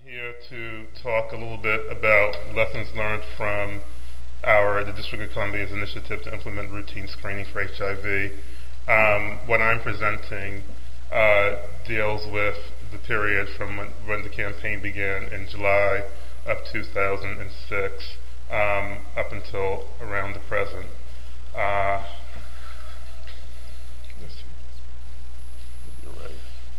here to talk a little bit about lessons learned from the District of Columbia's initiative to implement routine screening for HIV. What I'm presenting deals with the period from when the campaign began in July of 2006 up until around the present. Let's see. You're right.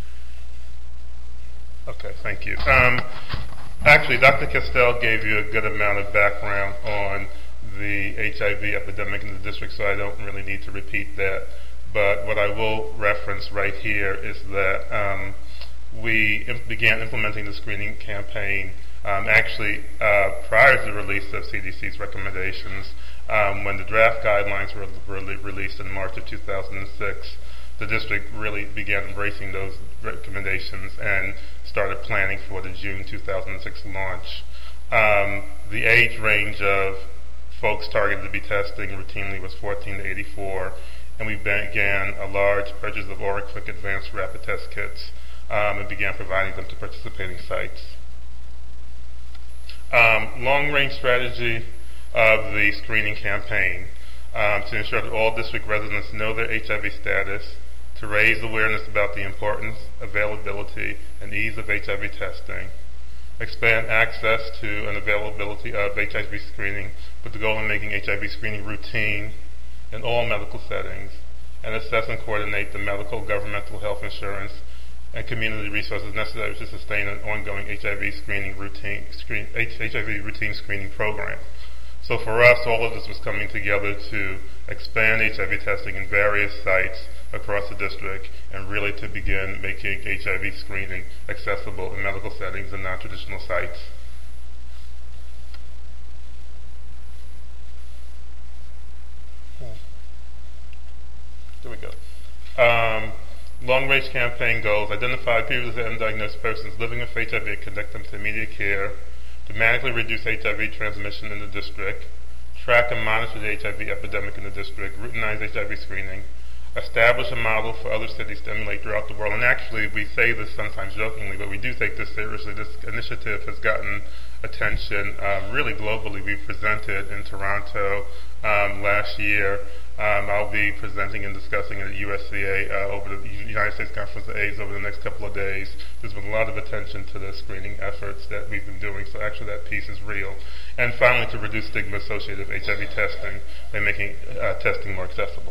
Okay, thank you. Actually, Dr. Castell gave you a good amount of background on the HIV epidemic in the district, so I don't really need to repeat that. But what I will reference right here is that we began implementing the screening campaign prior to the release of CDC's recommendations. When the draft guidelines were released in March of 2006, the district really began embracing those recommendations and started planning for the June 2006 launch. The age range of folks targeted to be testing routinely was 14 to 84, and we began a large purchase of OraQuick Advanced Rapid Test Kits and began providing them to participating sites. Long-range strategy of the screening campaign to ensure that all district residents know their HIV status, to raise awareness about the importance, availability, and ease of HIV testing, expand access to and availability of HIV screening with the goal of making HIV screening routine in all medical settings, and assess and coordinate the medical, governmental, health insurance, and community resources necessary to sustain an ongoing HIV routine screening program. So for us, all of this was coming together to expand HIV testing in various sites across the district and really to begin making HIV screening accessible in medical settings and non-traditional sites. There we go. Long-range campaign goals: identify previously undiagnosed persons living with HIV and connect them to immediate care, dramatically reduce HIV transmission in the district, track and monitor the HIV epidemic in the district, routinize HIV screening, establish a model for other cities to emulate throughout the world. And actually, we say this sometimes jokingly, but we do take this seriously. This initiative has gotten attention really globally. We presented in Toronto last year. I'll be presenting and discussing at USCA over the United States Conference of AIDS over the next couple of days. There's been a lot of attention to the screening efforts that we've been doing, so actually that piece is real. And finally, to reduce stigma associated with HIV testing by making testing more accessible.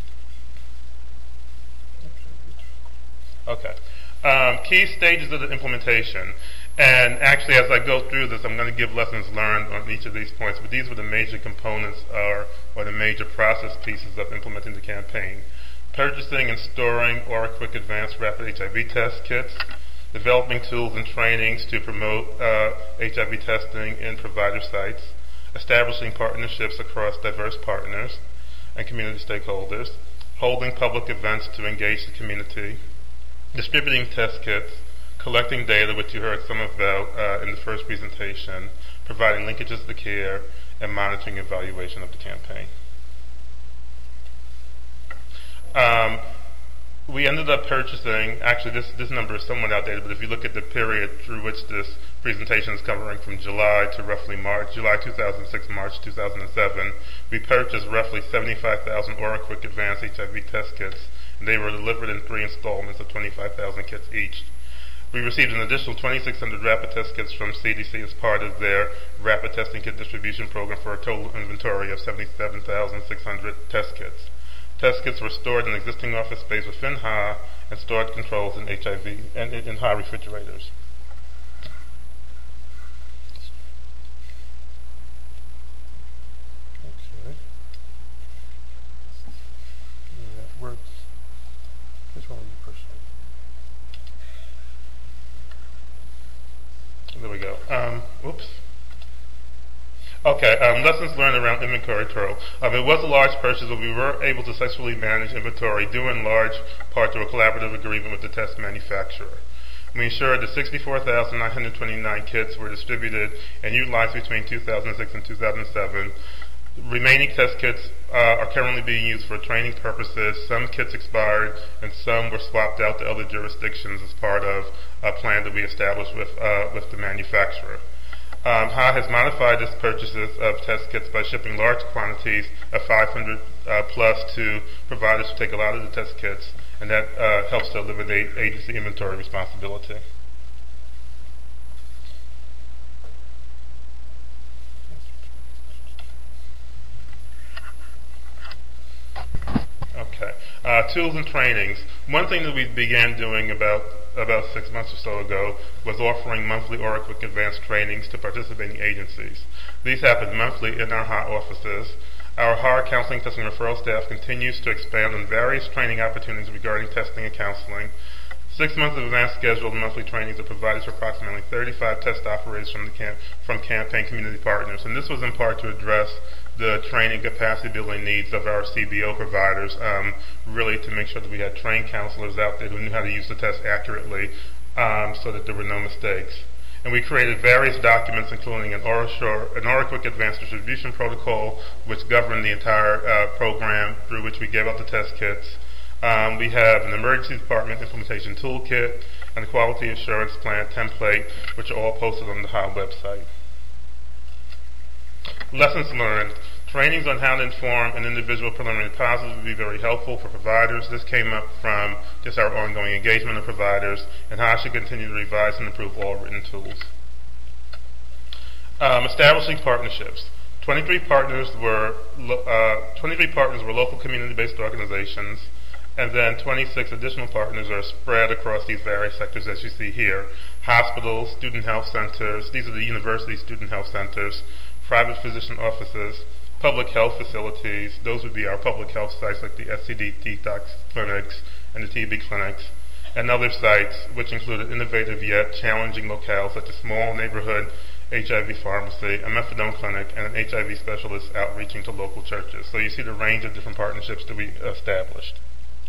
Okay. Key stages of the implementation. And actually, as I go through this, I'm going to give lessons learned on each of these points. But these were the major components or the major process pieces of implementing the campaign. Purchasing and storing OraQuick Advanced Rapid HIV Test Kits. Developing tools and trainings to promote HIV testing in provider sites. Establishing partnerships across diverse partners and community stakeholders. Holding public events to engage the community. Distributing test kits, collecting data, which you heard some about in the first presentation, providing linkages to care, and monitoring evaluation of the campaign. We ended up purchasing, actually this number is somewhat outdated, but if you look at the period through which this presentation is covering from July to roughly March, July 2006, March 2007, we purchased roughly 75,000 OraQuick Advanced HIV Test Kits, and they were delivered in 3 installments of 25,000 kits each. We received an additional 2,600 rapid test kits from CDC as part of their rapid testing kit distribution program for a total inventory of 77,600 test kits. Test kits were stored in existing office space within HA and stored controls in HIV and in HA refrigerators. Okay. Yeah, it works. Which one are you pushing? There we go. Oops. Okay, lessons learned around inventory control. It was a large purchase, but we were able to successfully manage inventory due in large part to a collaborative agreement with the test manufacturer. We ensured that 64,929 kits were distributed and utilized between 2006 and 2007. Remaining test kits are currently being used for training purposes. Some kits expired, and some were swapped out to other jurisdictions as part of a plan that we established with the manufacturer. HA has modified its purchases of test kits by shipping large quantities of 500 plus to providers who take a lot of the test kits, and that helps to eliminate agency inventory responsibility. Okay. Tools and trainings. One thing that we began doing about 6 months or so ago was offering monthly OraQuick advanced trainings to participating agencies. These happen monthly in our HA offices. Our HA counseling, testing, referral staff continues to expand on various training opportunities regarding testing and counseling. 6 months of advanced scheduled monthly trainings are provided to approximately 35 test operators from campaign community partners, and this was in part to address the training capacity building needs of our CBO providers, really to make sure that we had trained counselors out there who knew how to use the test accurately, so that there were no mistakes. And we created various documents, including an OraQuick Advanced Distribution Protocol, which governed the entire program through which we gave out the test kits. We have an emergency department implementation toolkit and a quality assurance plan template, which are all posted on the HA website. Lessons learned. Trainings on how to inform an individual preliminary deposit would be very helpful for providers. This came up from just our ongoing engagement of providers, and how I should continue to revise and improve all written tools. Establishing partnerships. 23 partners were local community-based organizations, and then 26 additional partners are spread across these various sectors as you see here. Hospitals, student health centers, these are the university student health centers, private physician offices, public health facilities, those would be our public health sites like the SCD detox clinics and the TB clinics, and other sites which included innovative yet challenging locales such as small neighborhood HIV pharmacy, a methadone clinic, and an HIV specialist outreaching to local churches. So you see the range of different partnerships that we established.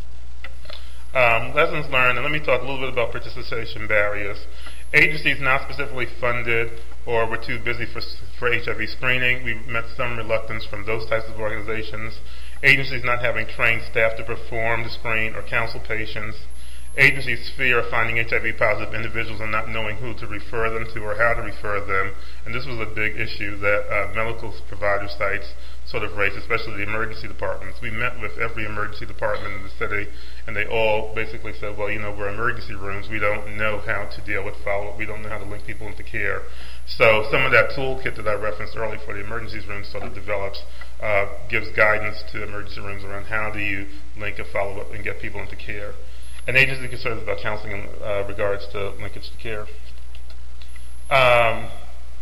Lessons learned, and let me talk a little bit about participation barriers. Agencies not specifically funded or were too busy for HIV screening. We met some reluctance from those types of organizations. Agencies not having trained staff to perform the screen or counsel patients. Agencies' fear of finding HIV-positive individuals and not knowing who to refer them to or how to refer them. And this was a big issue that medical provider sites sort of raised, especially the emergency departments. We met with every emergency department in the city, and they all basically said, well, we're emergency rooms. We don't know how to deal with follow-up. We don't know how to link people into care. So some of that toolkit that I referenced earlier for the emergency rooms sort of develops, gives guidance to emergency rooms around how do you link a follow-up and get people into care. An agency concerns about counseling in regards to linkage to care. Let's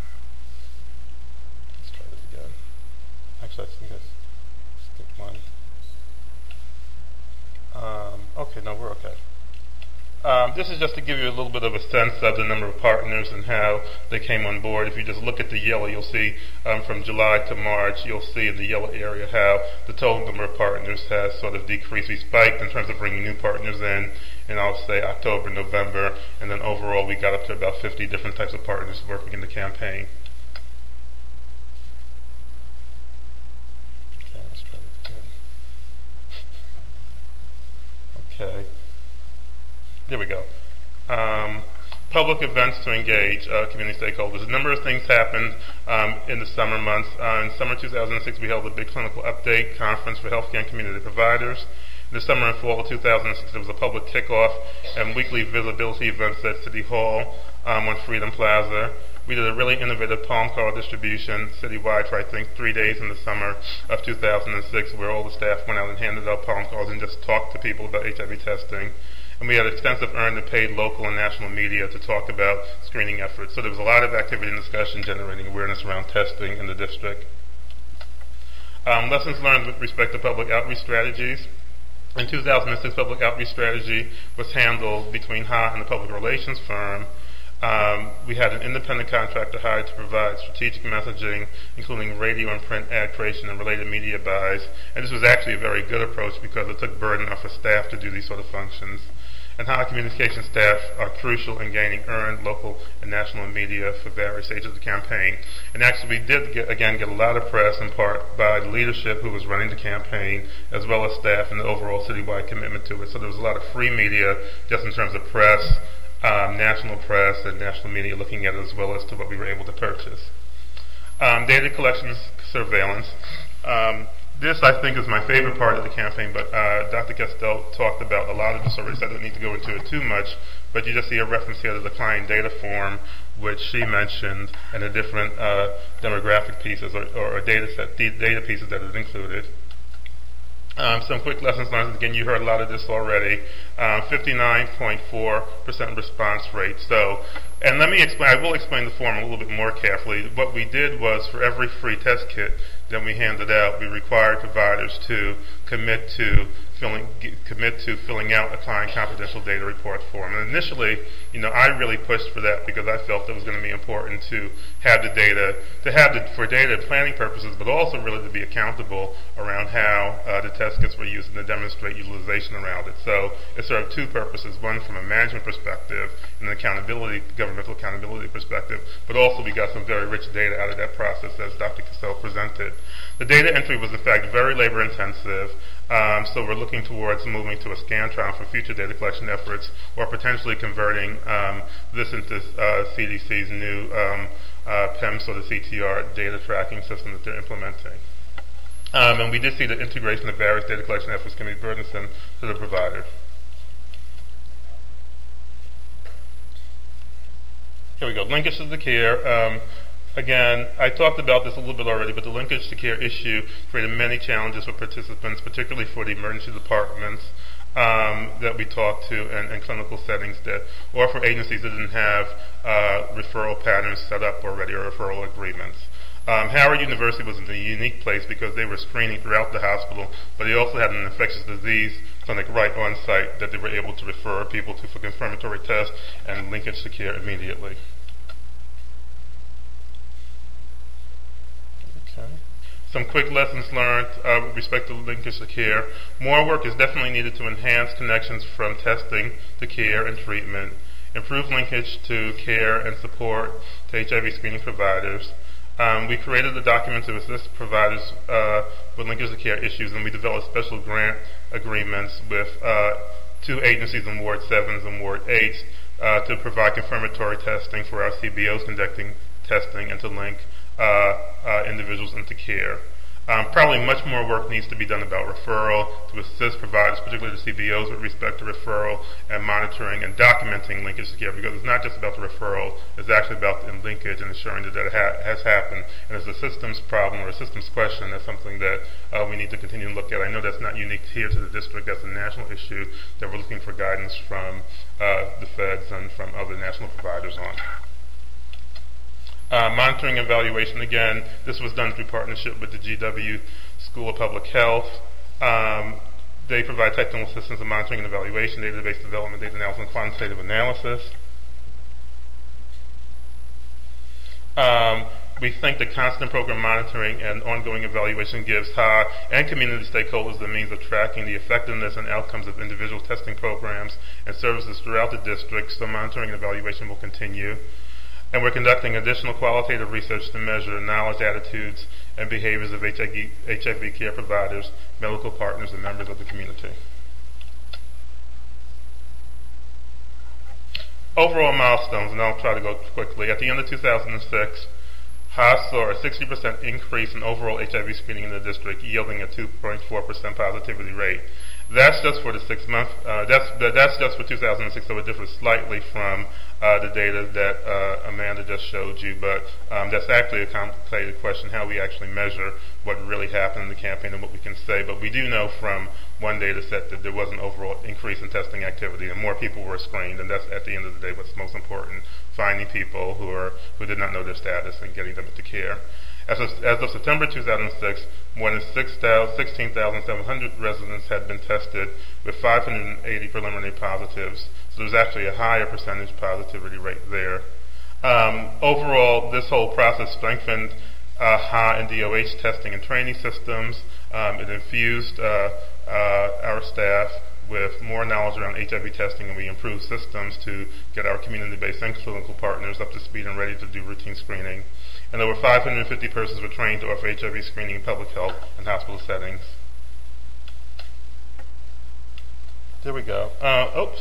try this again. Actually, I think I skipped one. Okay, no, we're okay. This is just to give you a little bit of a sense of the number of partners and how they came on board. If you just look at the yellow, you'll see from July to March, you'll see in the yellow area how the total number of partners has sort of decreased. We spiked in terms of bringing new partners in I'll say October, November, and then overall we got up to about 50 different types of partners working in the campaign. Okay, let's try this again. Okay. There we go. Public events to engage community stakeholders. A number of things happened in the summer months. In summer 2006, we held a big clinical update conference for healthcare and community providers. In the summer and fall of 2006, there was a public kickoff and weekly visibility events at City Hall on Freedom Plaza. We did a really innovative palm card distribution citywide for, I think, 3 days in the summer of 2006, where all the staff went out and handed out palm cards and just talked to people about HIV testing. And we had extensive earned and paid local and national media to talk about screening efforts. So there was a lot of activity and discussion generating awareness around testing in the district. Lessons learned with respect to public outreach strategies. In 2006, public outreach strategy was handled between HA and the public relations firm. We had an independent contractor hired to provide strategic messaging, including radio and print ad creation and related media buys. And this was actually a very good approach because it took burden off of staff to do these sort of functions. and high communication staff are crucial in gaining earned local and national media for various stages of the campaign. And actually, we did get a lot of press, in part by the leadership who was running the campaign, as well as staff and the overall citywide commitment to it. So there was a lot of free media, just in terms of press, national press and national media looking at it, as well as to what we were able to purchase. Data collection surveillance. This, I think, is my favorite part of the campaign, but Dr. Castell talked about a lot of this already, so I don't need to go into it too much, but you just see a reference here to the client data form, which she mentioned, and the different demographic pieces or data pieces that it included. Some quick lessons learned. Again, you heard a lot of this already. 59.4% response rate. So, and let me explain, I will explain the form a little bit more carefully. What we did was, for every free test kit that we handed out, we required providers to commit to filling out a client confidential data report form. And initially, I really pushed for that because I felt it was going to be important to have the data, for data planning purposes, but also really to be accountable around how the test kits were used and to demonstrate utilization around it. So it served two purposes: one, from a management perspective and an governmental accountability perspective, but also we got some very rich data out of that process, as Dr. Castell presented. The data entry was, in fact, very labor intensive. So we're looking towards moving to a Scantron for future data collection efforts, or potentially converting this into CDC's new PEMS, or the CTR data tracking system that they're implementing. And we did see that integration of various data collection efforts can be burdensome to the provider. Here we go. Linkage to the care. Again, I talked about this a little bit already, but the linkage to care issue created many challenges for participants, particularly for the emergency departments that we talked to and clinical settings or for agencies that didn't have referral patterns set up already, or referral agreements. Howard University was in a unique place because they were screening throughout the hospital, but they also had an infectious disease clinic right on site that they were able to refer people to for confirmatory tests and linkage to care immediately. Some quick lessons learned with respect to linkage to care. More work is definitely needed to enhance connections from testing to care and treatment, improve linkage to care and support to HIV screening providers. We created a document to assist providers with linkage to care issues, and we developed special grant agreements with two agencies in Ward 7s and Ward 8s to provide confirmatory testing for our CBOs conducting testing and to link individuals into care. Probably much more work needs to be done about referral to assist providers, particularly the CBOs, with respect to referral and monitoring and documenting linkage to care, because it's not just about the referral, it's actually about the linkage and ensuring that has happened. And it's a systems problem or a systems question. That's something that we need to continue to look at. I know that's not unique here to the district. That's a national issue that we're looking for guidance from the feds and from other national providers on. Monitoring and evaluation, again, this was done through partnership with the GW School of Public Health. They provide technical assistance in monitoring and evaluation, database development, data analysis, and quantitative analysis. We think that constant program monitoring and ongoing evaluation gives HA and community stakeholders the means of tracking the effectiveness and outcomes of individual testing programs and services throughout the district, so monitoring and evaluation will continue. And we're conducting additional qualitative research to measure knowledge, attitudes, and behaviors of HIV care providers, medical partners, and members of the community. Overall milestones, and I'll try to go quickly. At the end of 2006, HAAS saw a 60% increase in overall HIV screening in the district, yielding a 2.4% positivity rate. That's just for the 6 month. That's just for 2006, so it differs slightly from the data that Amanda just showed you. But that's actually a complicated question: how we actually measure what really happened in the campaign and what we can say. But we do know from one data set that there was an overall increase in testing activity, and more people were screened. And that's, at the end of the day, what's most important: finding people who did not know their status and getting them into care. As of September 2006, more than 16,700 residents had been tested, with 580 preliminary positives. So there's actually a higher percentage positivity rate there. Overall, this whole process strengthened HA and DOH testing and training systems. It infused our staff with more knowledge around HIV testing, and we improved systems to get our community-based and clinical partners up to speed and ready to do routine screening. And over 550 persons were trained to offer HIV screening in public health and hospital settings. There we go. Oops.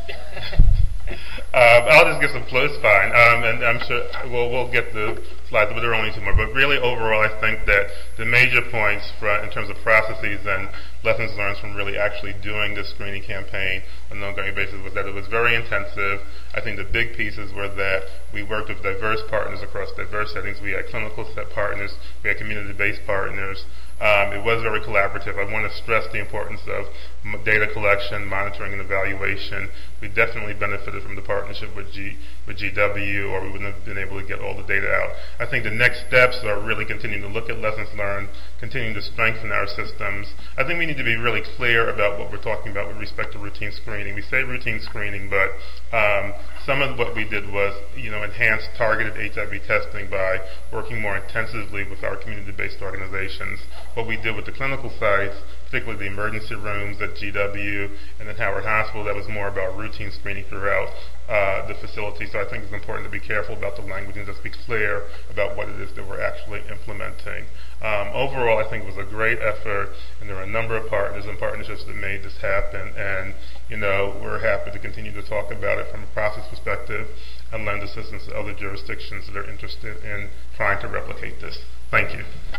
I'll just get some close fine, and I'm sure we'll get the slides, but there are only two more. But really, overall, I think that the major points in terms of processes and lessons learned from really actually doing this screening campaign on an ongoing basis was that it was very intensive. I think the big pieces were that we worked with diverse partners across diverse settings. We had clinical set partners, we had community-based partners. It was very collaborative. I want to stress the importance of data collection, monitoring, and evaluation. We definitely benefited from the partnership with GW, or we wouldn't have been able to get all the data out. I think the next steps are really continuing to look at lessons learned, continuing to strengthen our systems. I think we need to be really clear about what we're talking about with respect to routine screening. We say routine screening, but some of what we did was, enhance targeted HIV testing by working more intensively with our community-based organizations. What we did with the clinical sites, particularly the emergency rooms at GW and at Howard Hospital, that was more about routine screening throughout the facility. So I think it's important to be careful about the language and just be clear about what it is that we're actually implementing. Overall, I think it was a great effort, and there are a number of partners and partnerships that made this happen. And, we're happy to continue to talk about it from a process perspective and lend assistance to other jurisdictions that are interested in trying to replicate this. Thank you.